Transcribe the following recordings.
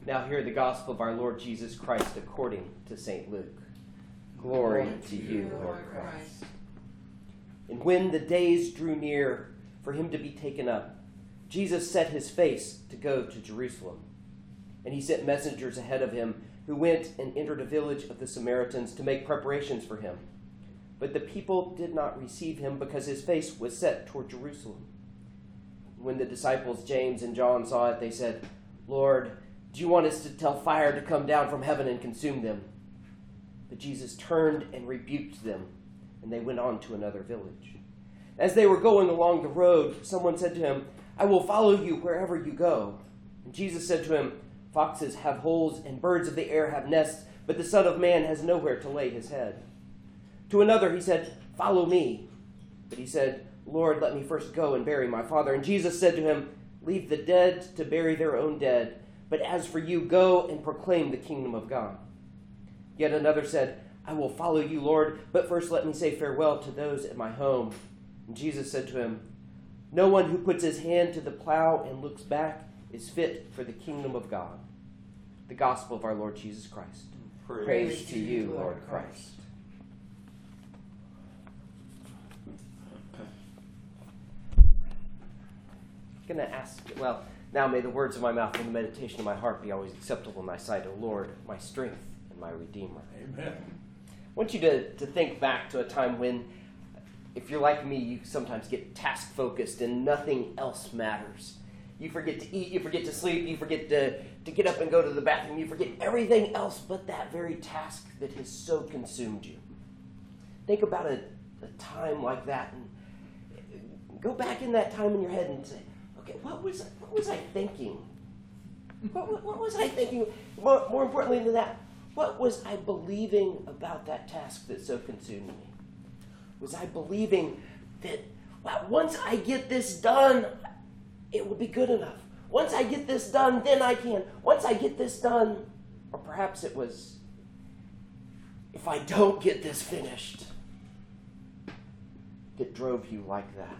Now hear the gospel of our Lord Jesus Christ according to St. Luke. Glory to you, Lord Christ. And when the days drew near for him to be taken up, Jesus set his face to go to Jerusalem. And he sent messengers ahead of him who went and entered a village of the Samaritans to make preparations for him. But the people did not receive him because his face was set toward Jerusalem. When the disciples James and John saw it, they said, "Lord, do you want us to tell fire to come down from heaven and consume them?" But Jesus turned and rebuked them, and they went on to another village. As they were going along the road, someone said to him, "I will follow you wherever you go." And Jesus said to him, "Foxes have holes and birds of the air have nests, but the Son of Man has nowhere to lay his head." To another he said, "Follow me." But he said, "Lord, let me first go and bury my father." And Jesus said to him, "Leave the dead to bury their own dead, but as for you, go and proclaim the kingdom of God." Yet another said, "I will follow you, Lord, but first let me say farewell to those at my home." And Jesus said to him, "No one who puts his hand to the plow and looks back is fit for the kingdom of God." The gospel of our Lord Jesus Christ. Praise to you, Lord Christ. I'm going to ask, now may the words of my mouth and the meditation of my heart be always acceptable in thy sight, O Lord, my strength and my Redeemer. Amen. I want you to think back to a time when, if you're like me, you sometimes get task-focused and nothing else matters. You forget to eat, you forget to sleep, you forget to get up and go to the bathroom, you forget everything else but that very task that has so consumed you. Think about a time like that and go back in that time in your head and say, okay, what was I thinking? What was I thinking? More importantly than that, what was I believing about that task that so consumed me? Was I believing that, once I get this done, it will be good enough? Once I get this done, then I can. Once I get this done, or perhaps it was, if I don't get this finished, that drove you like that.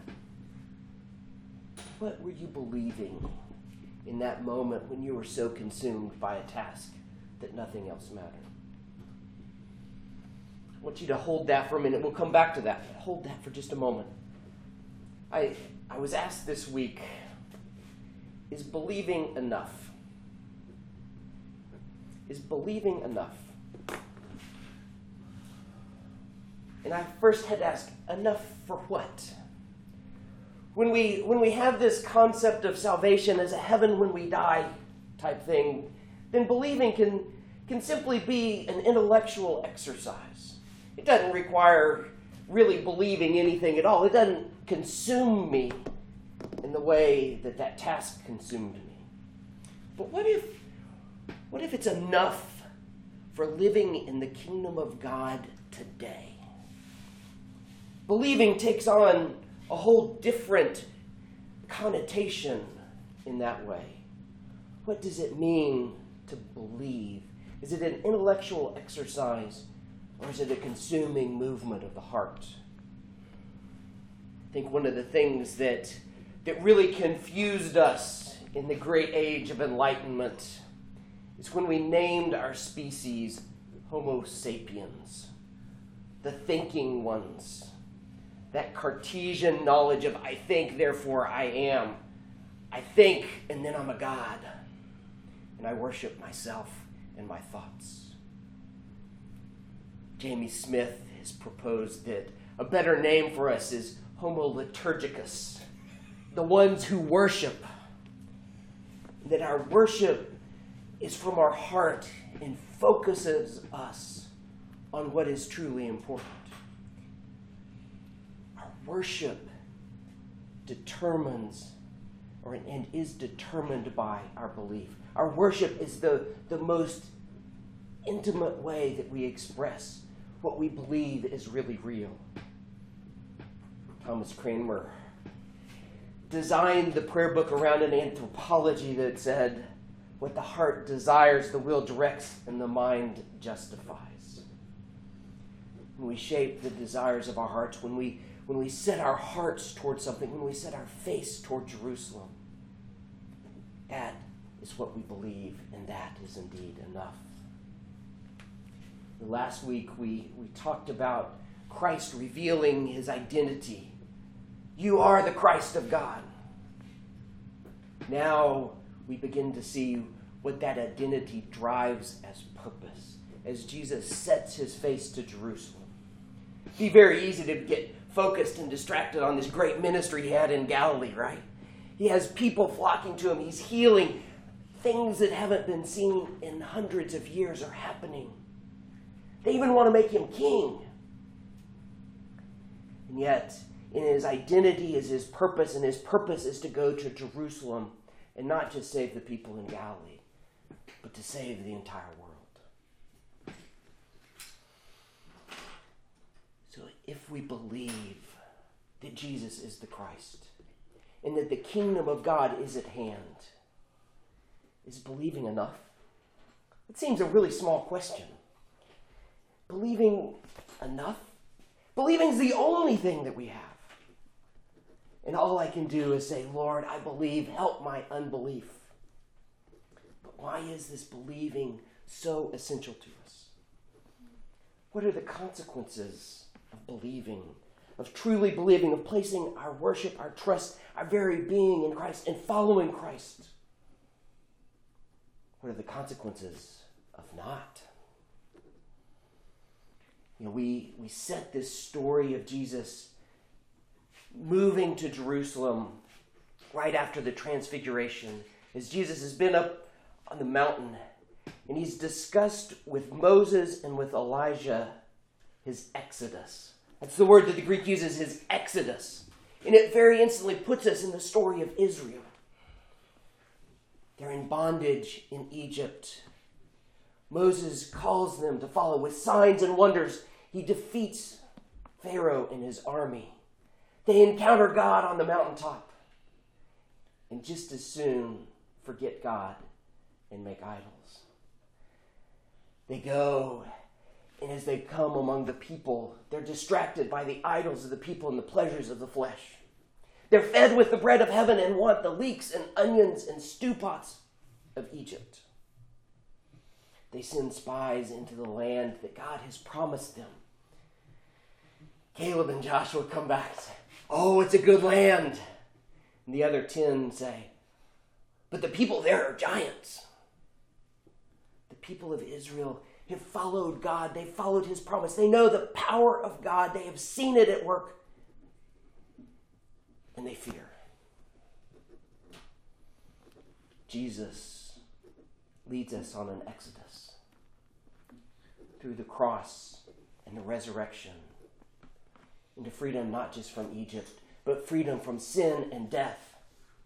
What were you believing in that moment when you were so consumed by a task that nothing else mattered? I want you to hold that for a minute. We'll come back to that. Hold that for just a moment. I was asked this week, is believing enough? Is believing enough? And I first had to ask, enough for what? When we have this concept of salvation as a heaven when we die type thing, then believing can simply be an intellectual exercise. It doesn't require really believing anything at all. It doesn't consume me in the way that task consumed me. But what if it's enough for living in the kingdom of God today? Believing takes on a whole different connotation in that way. What does it mean to believe? Is it an intellectual exercise, or is it a consuming movement of the heart? I think one of the things that really confused us in the great age of enlightenment is when we named our species Homo sapiens, the thinking ones. That Cartesian knowledge of I think, therefore I am. I think, and then I'm a god. And I worship myself and my thoughts. Jamie Smith has proposed that a better name for us is Homo liturgicus, the ones who worship. That our worship is from our heart and focuses us on what is truly important. Worship determines and is determined by our belief. Our worship is the most intimate way that we express what we believe is really real. Thomas Cranmer designed the prayer book around an anthropology that said, what the heart desires, the will directs, and the mind justifies. When we shape the desires of our hearts, when we set our hearts towards something, when we set our face toward Jerusalem, that is what we believe, and that is indeed enough. Last week we talked about Christ revealing his identity. You are the Christ of God. Now we begin to see what that identity drives as purpose, as Jesus sets his face to Jerusalem. It'd be very easy to get focused and distracted on this great ministry he had in Galilee, right? He has people flocking to him. He's healing. Things that haven't been seen in hundreds of years are happening. They even want to make him king. And yet, in his identity is his purpose, and his purpose is to go to Jerusalem and not just save the people in Galilee, but to save the entire world. So if we believe that Jesus is the Christ and that the kingdom of God is at hand, is believing enough? It seems a really small question. Believing enough? Believing is the only thing that we have. And all I can do is say, Lord, I believe, help my unbelief. But why is this believing so essential to us? What are the consequences of believing, of truly believing, of placing our worship, our trust, our very being in Christ and following Christ? What are the consequences of not? We set this story of Jesus moving to Jerusalem right after the transfiguration, as Jesus has been up on the mountain and he's discussed with Moses and with Elijah his exodus. That's the word that the Greek uses, his exodus. And it very instantly puts us in the story of Israel. They're in bondage in Egypt. Moses calls them to follow with signs and wonders. He defeats Pharaoh and his army. They encounter God on the mountaintop. And just as soon forget God and make idols. They go, and as they come among the people, they're distracted by the idols of the people and the pleasures of the flesh. They're fed with the bread of heaven and want the leeks and onions and stew pots of Egypt. They send spies into the land that God has promised them. Caleb and Joshua come back and say, oh, it's a good land. And the other 10 say, but the people there are giants. The people of Israel have followed God. They followed his promise. They know the power of God. They have seen it at work. And they fear. Jesus leads us on an exodus through the cross and the resurrection into freedom, not just from Egypt, but freedom from sin and death.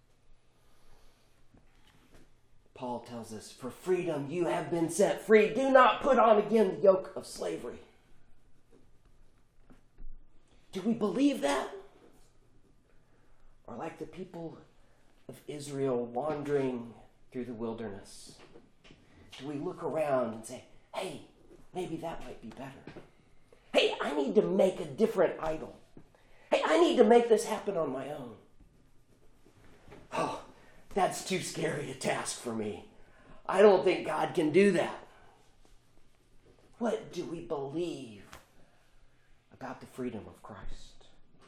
Paul tells us, for freedom you have been set free. Do not put on again the yoke of slavery. Do we believe that? Or like the people of Israel wandering through the wilderness, do we look around and say, hey, maybe that might be better? Hey, I need to make a different idol. Hey, I need to make this happen on my own. Oh, that's too scary a task for me. I don't think God can do that. What do we believe about the freedom of Christ?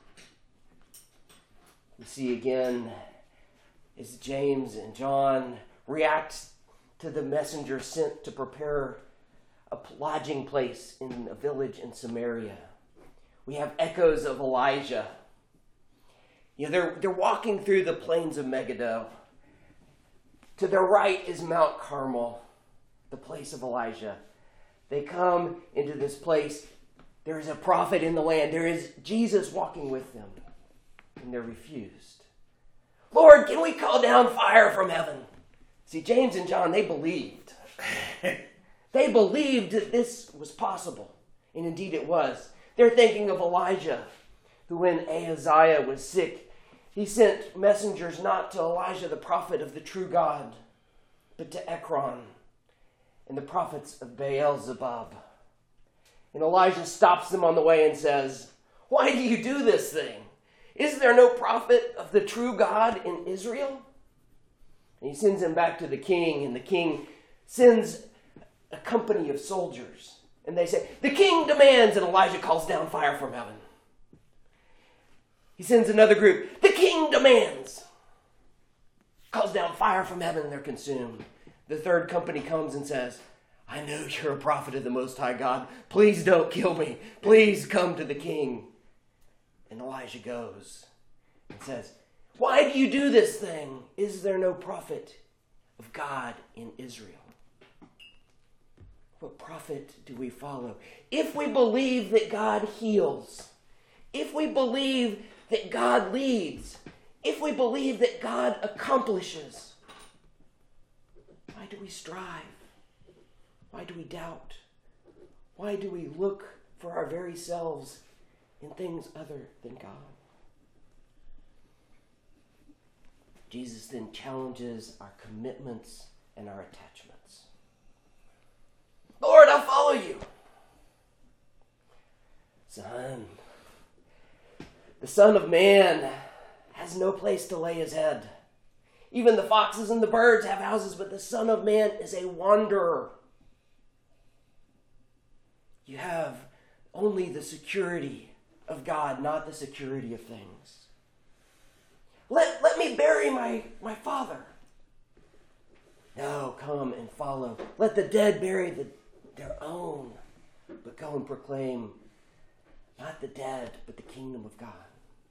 We see again as James and John react to the messenger sent to prepare a lodging place in a village in Samaria. We have echoes of Elijah. They're walking through the plains of Megiddo. To their right is Mount Carmel, the place of Elijah. They come into this place. There is a prophet in the land. There is Jesus walking with them. And they're refused. Lord, can we call down fire from heaven? See, James and John, they believed. They believed that this was possible. And indeed it was. They're thinking of Elijah, who when Ahaziah was sick, he sent messengers not to Elijah, the prophet of the true God, but to Ekron and the prophets of Baal-zebub. And Elijah stops them on the way and says, why do you do this thing? Is there no prophet of the true God in Israel? And he sends him back to the king, and the king sends a company of soldiers. And they say, "The king demands," and Elijah calls down fire from heaven. He sends another group, "The king demands," calls down fire from heaven, and they're consumed. The third company comes and says, "I know you're a prophet of the Most High God. Please don't kill me. Please come to the king." And Elijah goes and says, "Why do you do this thing? Is there no prophet of God in Israel?" What prophet do we follow? If we believe that God heals, if we believe that God leads, if we believe that God accomplishes, why do we strive? Why do we doubt? Why do we look for our very selves in things other than God? Jesus then challenges our commitments and our attachments. "Lord, I'll follow you." "Son, the Son of Man has no place to lay his head. Even the foxes and the birds have houses, but the Son of Man is a wanderer." You have only the security of God, not the security of things. Let me bury my father. No, come and follow. Let the dead bury their own, but go and proclaim not the dead, but the kingdom of God.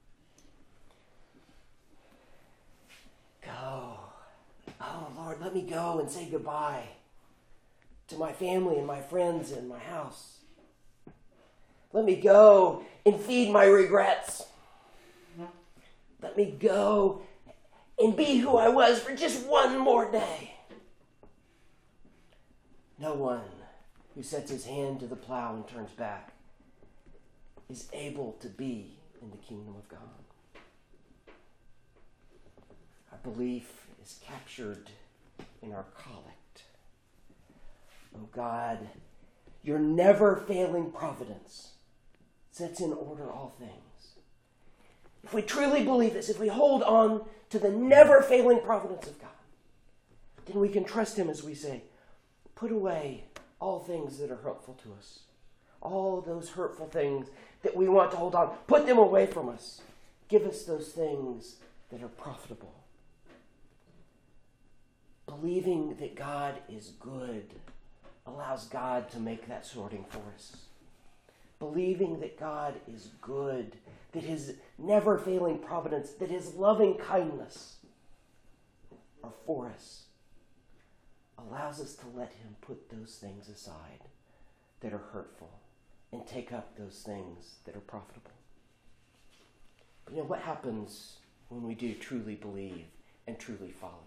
Go. Oh, Lord, let me go and say goodbye to my family and my friends and my house. Let me go and feed my regrets. Let me go and be who I was for just one more day. No one who sets his hand to the plow and turns back is able to be in the kingdom of God. Our belief is captured in our collect. Oh God, your never-failing providence sets in order all things. If we truly believe this, if we hold on to the never-failing providence of God, then we can trust him as we say, put away all things that are hurtful to us. All those hurtful things that we want to hold on, put them away from us. Give us those things that are profitable. Believing that God is good allows God to make that sorting for us. Believing that God is good, that his never-failing providence, that his loving kindness are for us, allows us to let him put those things aside that are hurtful and take up those things that are profitable. But what happens when we do truly believe and truly follow?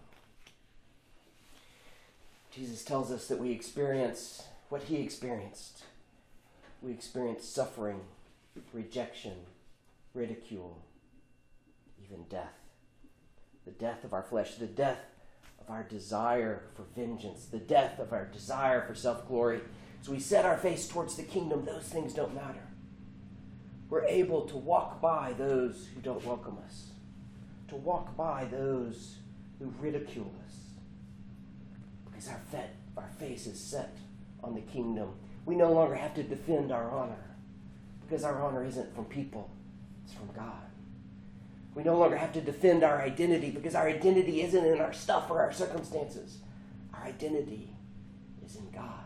Jesus tells us that we experience what he experienced. We experience suffering, rejection, ridicule, even death. The death of our flesh, the death of our desire for vengeance, the death of our desire for self-glory. As we set our face towards the kingdom, those things don't matter. We're able to walk by those who don't welcome us, to walk by those who ridicule us, because our face is set on the kingdom. We no longer have to defend our honor, because our honor isn't from people, it's from God. We no longer have to defend our identity, because our identity isn't in our stuff or our circumstances. Our identity is in God.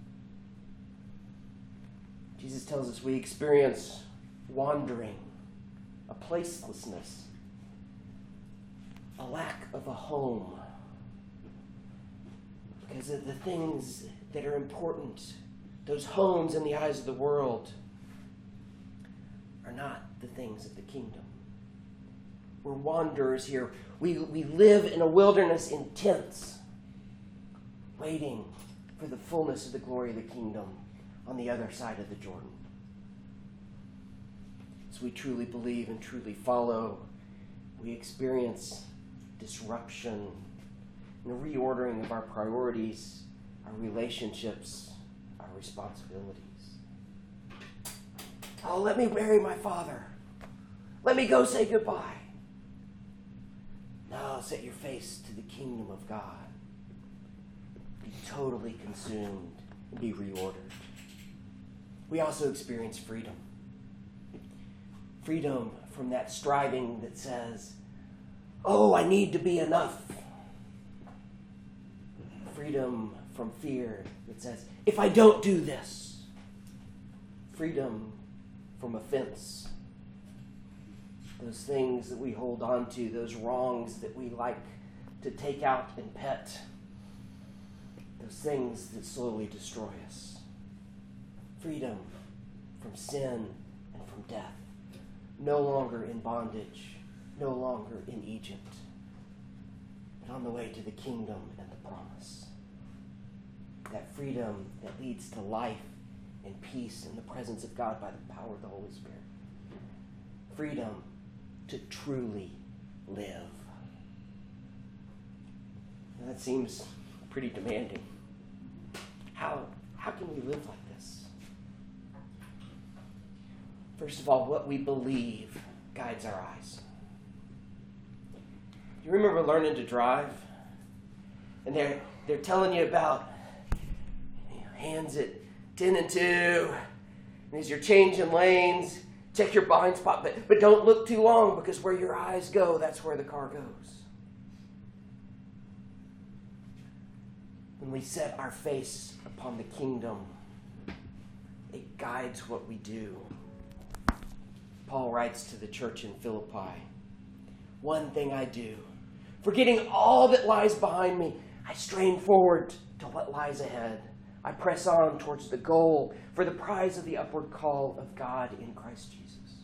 Jesus tells us we experience wandering, a placelessness, a lack of a home, because of the things that are important. Those homes in the eyes of the world are not the things of the kingdom. We're wanderers here. We live in a wilderness in tents, waiting for the fullness of the glory of the kingdom on the other side of the Jordan. As we truly believe and truly follow, we experience disruption and a reordering of our priorities, our relationships, our responsibilities. Oh, let me bury my father. Let me go say goodbye. No, set your face to the kingdom of God. Be totally consumed and be reordered. We also experience freedom. Freedom from that striving that says, oh, I need to be enough. Freedom from fear that says, if I don't do this. Freedom from offense. Those things that we hold on to, those wrongs that we like to take out and pet. Those things that slowly destroy us. Freedom from sin and from death. No longer in bondage, no longer in Egypt, but on the way to the kingdom and the promise. That freedom that leads to life and peace in the presence of God by the power of the Holy Spirit. Freedom to truly live. Now, that seems pretty demanding. How can we live like this? First of all, what we believe guides our eyes. You remember learning to drive? And they're telling you about hands at 10 and 2. And as you're changing lanes, check your blind spot. But don't look too long, because where your eyes go, that's where the car goes. When we set our face upon the kingdom, it guides what we do. Paul writes to the church in Philippi, one thing I do, forgetting all that lies behind me, I strain forward to what lies ahead. I press on towards the goal for the prize of the upward call of God in Christ Jesus.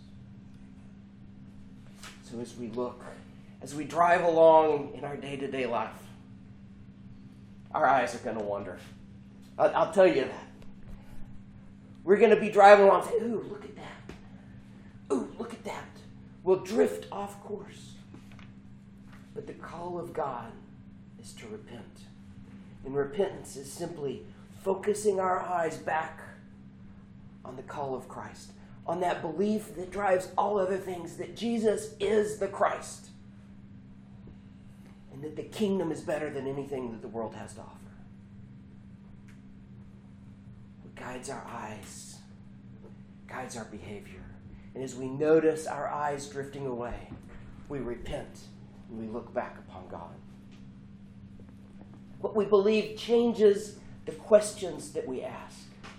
So as we drive along in our day-to-day life, our eyes are going to wander. I'll tell you that. We're going to be driving along and say, ooh, look at that. Ooh, look at that. We'll drift off course. But the call of God is to repent. And repentance is simply focusing our eyes back on the call of Christ, on that belief that drives all other things, that Jesus is the Christ, and that the kingdom is better than anything that the world has to offer. What guides our eyes, guides our behavior. And as we notice our eyes drifting away, we repent and we look back upon God. What we believe changes the questions that we ask.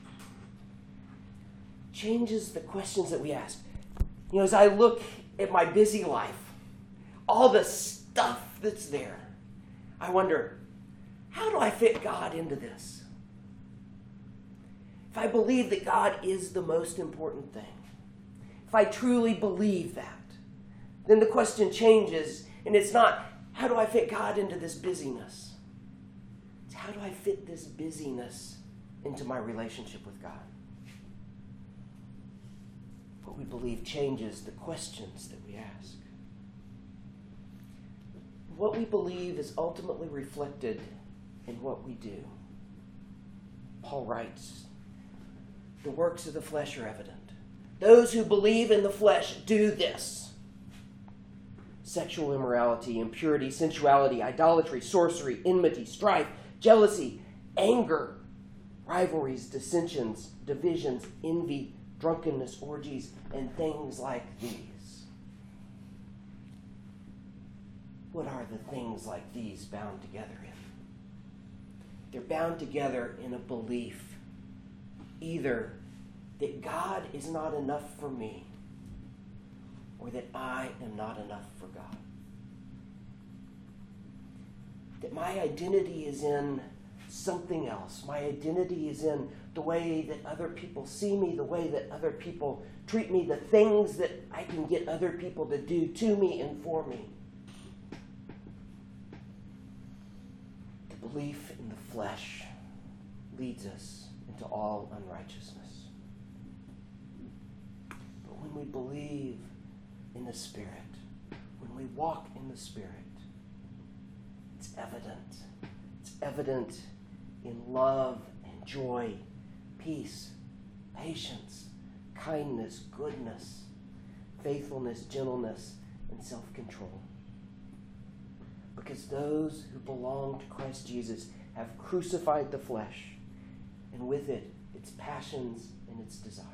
Changes the questions that we ask. You know, as I look at my busy life, all the stuff that's there, I wonder, how do I fit God into this? If I believe that God is the most important thing, if I truly believe that, then the question changes, and it's not, how do I fit God into this busyness? It's, how do I fit this busyness into my relationship with God? What we believe changes the questions that we ask. What we believe is ultimately reflected in what we do. Paul writes, the works of the flesh are evident. Those who believe in the flesh do this: sexual immorality, impurity, sensuality, idolatry, sorcery, enmity, strife, jealousy, anger, rivalries, dissensions, divisions, envy, drunkenness, orgies, and things like these. What are the things like these bound together in? They're bound together in a belief, either that God is not enough for me, or that I am not enough for God. That my identity is in something else. My identity is in the way that other people see me, the way that other people treat me, the things that I can get other people to do to me and for me. The belief in the flesh leads us into all unrighteousness. But when we believe in the Spirit, when we walk in the Spirit, it's evident. It's evident in love and joy, peace, patience, kindness, goodness, faithfulness, gentleness, and self-control. Because those who belong to Christ Jesus have crucified the flesh, and with it, its passions and its desires.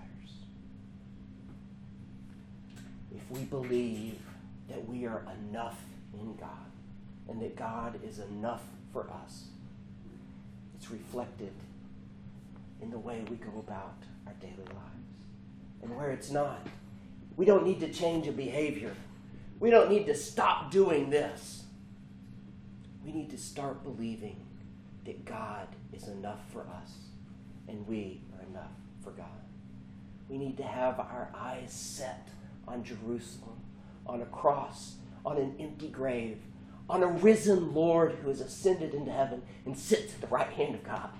If we believe that we are enough in God, and that God is enough for us, it's reflected in the way we go about our daily lives. And where it's not, we don't need to change a behavior. We don't need to stop doing this. We need to start believing that God is enough for us, and we are enough for God. We need to have our eyes set on Jerusalem, on a cross, on an empty grave, on a risen Lord who has ascended into heaven and sits at the right hand of God.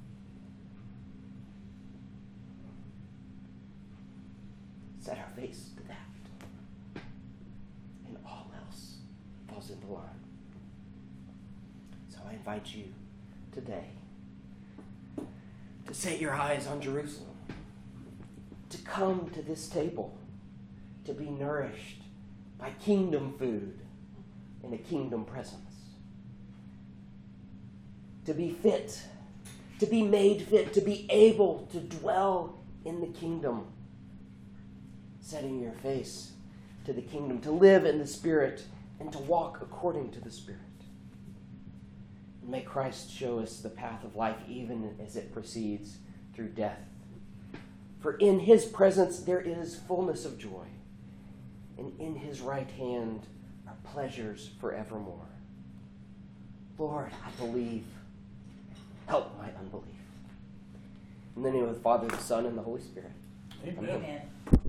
Set our face to that, and all else falls into line. So I invite you today to set your eyes on Jerusalem, to come to this table, to be nourished by kingdom food and a kingdom presence, to be fit, to be made fit, to be able to dwell in the kingdom, setting your face to the kingdom, to live in the Spirit and to walk according to the Spirit. And may Christ show us the path of life even as it proceeds through death. For in his presence there is fullness of joy, and in his right hand are pleasures forevermore. Lord, I believe. Help my unbelief. In the name of the Father, the Son, and the Holy Spirit. Amen. Amen.